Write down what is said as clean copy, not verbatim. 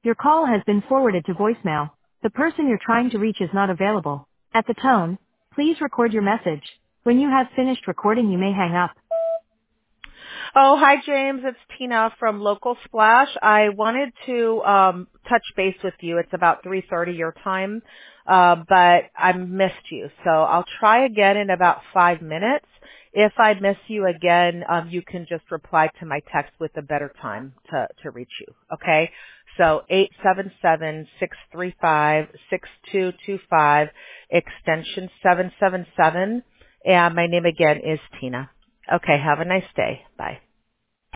Your call has been forwarded to voicemail. The person you're trying to reach is not available. At the tone, please record your message. When you have finished recording, you may hang up. Oh, hi, James. It's Tina from Local Splash. I wanted to touch base with you. It's about 3:30 your time, but I missed you. So I'll try again in about 5 minutes. If I miss you again, you can just reply to my text with a better time to reach you. Okay? So 877-635-6225, extension 777. And my name again is Tina. Okay, have a nice day. Bye.